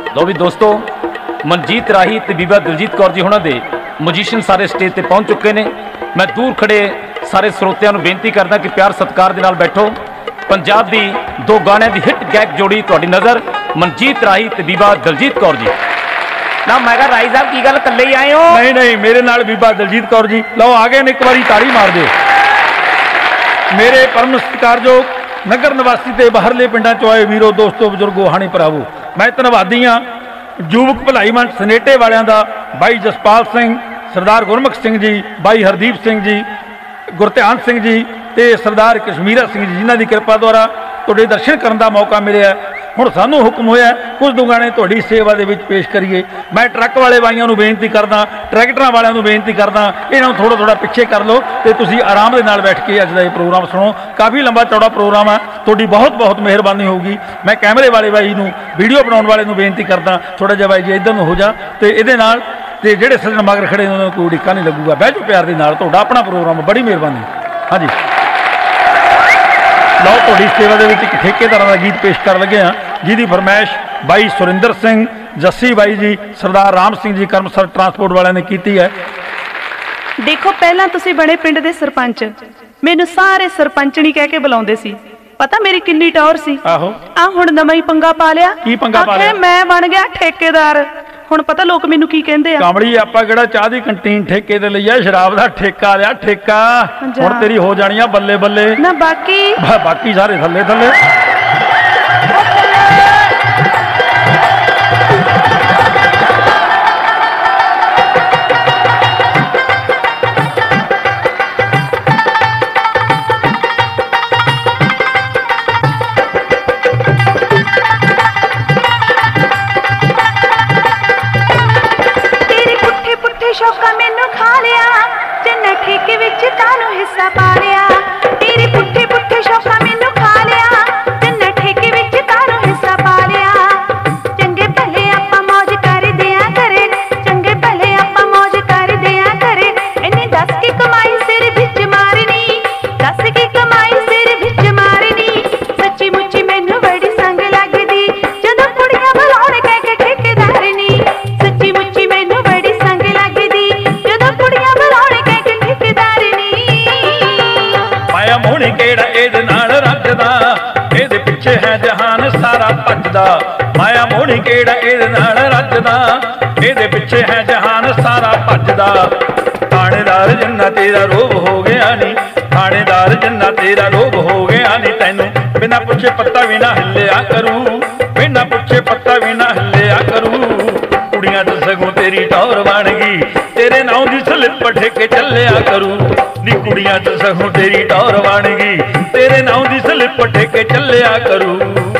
लो भी दोस्तों, मनजीत राही ते बीबा दिलजीत कौर जी होना दे म्यूजिशियन सारे स्टेज ते पहुंच चुके ने। मैं दूर खड़े सारे ਸਰੋਤਿਆਂ ਨੂੰ बेनती करदा कि प्यार सत्कार दे नाल बैठो। पंजाब दी दो गाणिਆਂ ਦੀ हिट गैक जोड़ी तुहाडी नज़र मनजीत राही ते बीबा दिलजीत कौर जी। ना मैं कहा राही साहब की गल कल्ले ही आए हो? नहीं नहीं, मेरे नाल बीबा दिलजीत कौर जी। लो आ गए ने, एक बारी ताड़ी मार दो। मेरे परम सत्कारयोग नगर निवासी ते बाहरले पिंडां चों आए वीरो, दोस्तों, बजुर्गो, हाणी भरावो, मैं धन्नवादी हाँ युवक भलाई मंच सनेटे वालियां दा, भाई जसपाल सिंह, सरदार गुरमुख सिंह जी, भाई हरदीप सिंह जी, गुरध्यान सिंह जी ते सरदार कश्मीरा सिंह जी, जिन्हां दी किरपा द्वारा तुहाडे दर्शन करन दा मौका मिलिया। हुण सानूं हुक्म होया कुछ दो गाने तुहाडी सेवा दे विच पेश करिए। मैं ट्रक वाले भाइयों नूं बेनती करदा, ट्रैक्टरां वालियां नूं बेनती करदा, इन्हां नूं थोड़ा थोड़ा पिछे कर लो ते तुसीं आराम दे नाल बैठ के अज दा इह प्रोग्राम सुणो। काफ़ी लंबा चौड़ा प्रोग्राम है, तुहाडी बहुत बहुत मेहरबानी होगी। मैं कैमरे वाले भाई नूं, वीडियो बनाउण वाले नूं बेनती करदा, थोड़ा जिहा भाई जी इधर नूं हो जा ते इहदे नाल ते जिहड़े सज्जण मगर खड़े ने उन्हां नूं कोई उड़ीका नहीं लगूगा। बਹਿ जाओ प्यार दे नाल, तुहाडा अपना प्रोग्राम, बड़ी मेहरबानी। हाँ जी, लो तुहाडी सेवा दे विच एक ठेकेदारां दा गीत पेश कर लगे हाँ, जिहदी फरमाइश भाई सुरिंदर सिंह, जस्सी भाई जी, सरदार राम सिंह जी कर्मसर ट्रांसपोर्ट वालिਆਂ ने कीती है। देखो पहला तुसीं बड़े पिंड दे सरपंच, मैनूं सारे सरपंचनी कह के बुलाउंदे सी, पता मेरी किन्नी टौर सी। आहो आ हुण नवां ही पंगा पा लिया। की पंगा पा लिया? मैं बन गया ठेकेदार। हुण पता लोग मैनूं की कहंदे आ? कामड़ी आपां किहड़ा चाह दी कंटीन ठेके ते लईआ, शराब दा ठेका लिया ठेका। हुण तेरी हो जानी आ बल्ले बल्ले ना, बाकी सारे थल्ले थल्ले। शौका मैनू खा लिया, जिन्ना ठेके विच तानू हिस्सा पा लिया। तेरे पुट्ठे पुट्ठे शौका मैनू खा लिया, जिन्ना ठेके विच तानू हिस्सा पा लिया। चंगे भले आपां मौज कर दिया करे, चंगे भले आपां मौज कर दिया करे। इन्हें दस की कमाई सिर विच मारनी, दस की कमाई सिर विच मारनी। सच्ची मुच्ची मैनू बड़ी संग लगदी जदों कुड़ियां बुलाउण कह के ठेकेदारनी। सच्ची मुच्ची मैनू बड़ी संग मोहनी केड़ा इहदे नाल रजदा, इहदे पिछे है जहान सारा भजदा। माया मोहनी केड़ा इहदे नाल रजदा, इहदे पिछे है जहान सारा भजदा। थानेदार जिन्ना तेरा रोब हो गया नी, थानेदार जिन्ना तेरा रोब हो गया नी। तैनू बिना पुछे पत्ता भी ना हिलिया करू, बिना पुछे पत्ता भी ना हिलिया करू। कुड़ियां ते सगों तेरी टौर बन गई, तेरे नाम दी स्लिप ठेके चलिया करू। नी कुड़ियां ते सगों तेरी टौर बन गई, तेरे नाम दी स्लिप ठेके चलिया करू।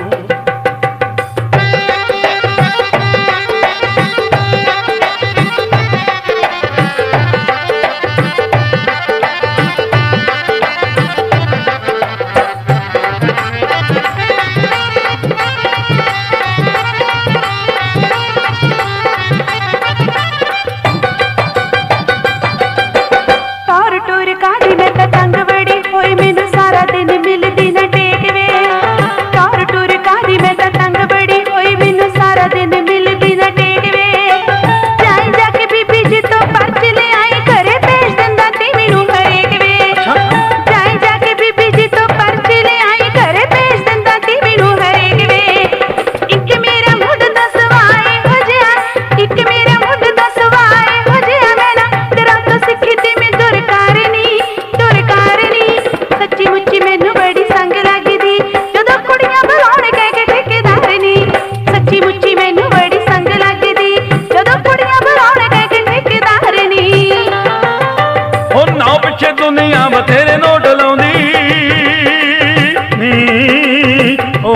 दुनिया बथेरे नोट लाउंदी ओ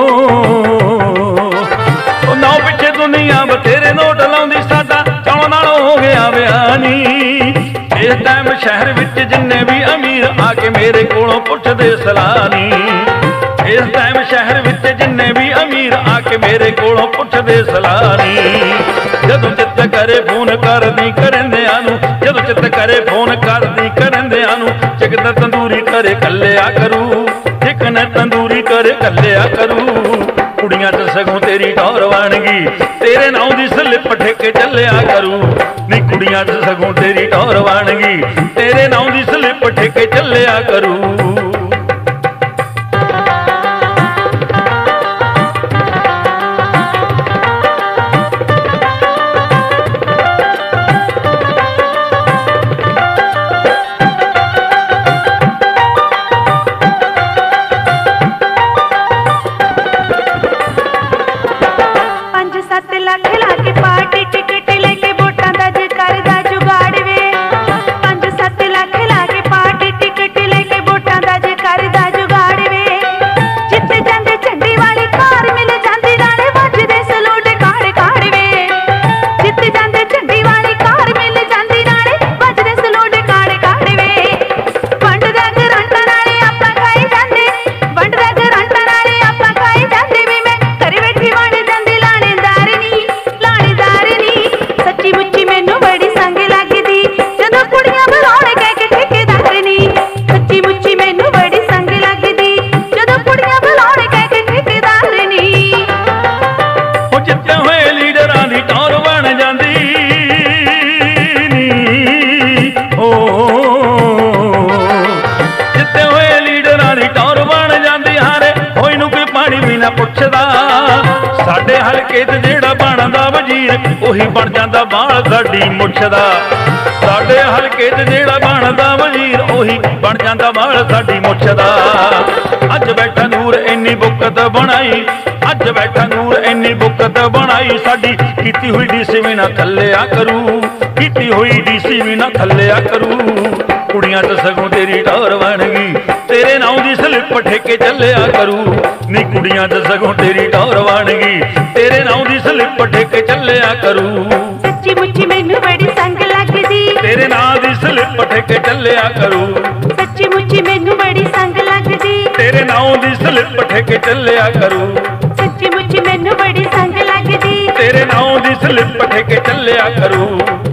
नाव पिछे दुनिया बथेरे नोट लाउंदी, साडा चौं नालों हो गया बयानी। इस टाइम शहर विच जिन्ने भी अमीर आके मेरे कोलों पुछदे सलानी। इस टाइम शहर विच जिन्ने भी अमीर आके मेरे कोलों पुछदे सलानी। जदों चित्त करे फोन कर दी करंदियां नूं, जदों चित्त करे फोन कर दी करंदियां नूं। चिकन तंदूरी करे कल्लिया करू, चिकन तंदूरी करे कल्लिया करू। ਕੁੜੀਆਂ 'ਚ ਸਗੋਂ ਤੇਰੀ ਟੌਰ ਬਣ ਗਈ, ਤੇਰੇ ਨਾਂ ਦੀ ਸਲਿੱਪ ਠੇਕੇ ਚੱਲਿਆ ਕਰੂ। ਨੀ ਕੁੜੀਆਂ 'ਚ ਸਗੋਂ ਤੇਰੀ ਟੌਰ ਬਣ ਗਈ, ਤੇਰੇ ਨਾਂ ਦੀ ਸਲਿੱਪ ਠੇਕੇ ਚੱਲਿਆ ਕਰੂ। ਸਾਡੇ ਹਲਕੇ 'ਚ ਜਿਹੜਾ ਬਣਦਾ ਵਜ਼ੀਰ ਉਹੀ ਬਣ ਜਾਂਦਾ ਬਾਲ ਸਾਡੀ ਮੁੱਛ ਦਾ। ਸਾਡੇ ਹਲਕੇ 'ਚ ਜਿਹੜਾ ਬਣਦਾ ਵਜ਼ੀਰ ਉਹੀ ਬਣ ਜਾਂਦਾ ਬਾਲ ਸਾਡੀ ਮੁੱਛ ਦਾ। ਅੱਜ ਬੈਠਾ ਨੂਰ ਇੰਨੀ ਬੁੱਕਤ ਬਣਾਈ, ਅੱਜ ਬੈਠਾ ਨੂਰ ਇੰਨੀ ਬੁੱਕਤ ਬਣਾਈ, ਸਾਡੀ ਕੀਤੀ ਹੋਈ ਡੀਸੀ ਵੀ ਨਾ ਥੱਲਿਆ ਕਰੂ, ਕੀਤੀ ਹੋਈ ਡੀਸੀ ਵੀ ਨਾ ਥੱਲਿਆ ਕਰੂ। ਕੁੜੀਆਂ 'ਚ ਸਗੋਂ ਤੇਰੀ ਟੌਰ ਬਣ ਗਈ, ਤੇਰੇ ਨਾਂ ਦੀ ਸਲਿੱਪ ਠੇਕੇ ਚੱਲਿਆ ਕਰੂ। ਨੀ ਕੁੜੀਆਂ 'ਚ ਸਗੋਂ ਤੇਰੀ ਟੌਰ ਬਣ ਗਈ, ਤੇਰੇ ਨਾਂ ਦੀ ਸਲਿੱਪ ਠੇਕੇ ਚੱਲਿਆ ਕਰੂ। ਸੱਚੀ ਮੁੱਚੀ ਮੈਨੂੰ ਬੜੀ ਸੰਗ ਲੱਗਦੀ, ਤੇਰੇ ਨਾਂ ਦੀ ਸਲਿੱਪ ਠੇਕੇ ਚੱਲਿਆ ਕਰੂ। ਸੱਚੀ ਮੁੱਚੀ ਮੈਨੂੰ ਬੜੀ ਸੰਗ ਲੱਗਦੀ, ਤੇਰੇ ਨਾਂ ਦੀ ਸਲਿੱਪ ਠੇਕੇ ਚੱਲਿਆ ਕਰੂ। ਸੱਚੀ ਮੁੱਚੀ ਮੈਨੂੰ ਬੜੀ ਸੰਗ ਲੱਗਦੀ, ਤੇਰੇ ਨਾਂ ਦੀ ਸਲਿੱਪ ਠੇਕੇ ਚੱਲਿਆ ਕਰੂ।